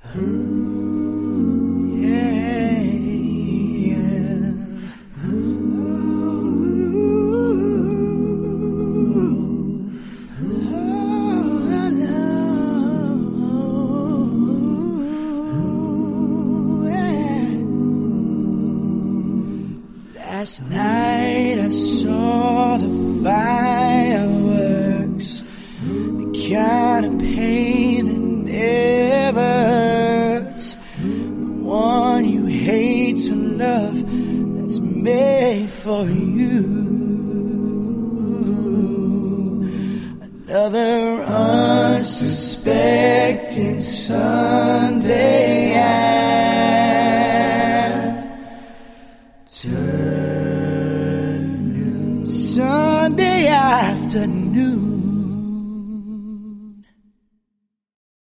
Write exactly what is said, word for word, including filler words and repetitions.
Last night I saw the fireworks, the kind of pain that never hurts, the one you hate to love, that's made for you. Another unsuspecting sun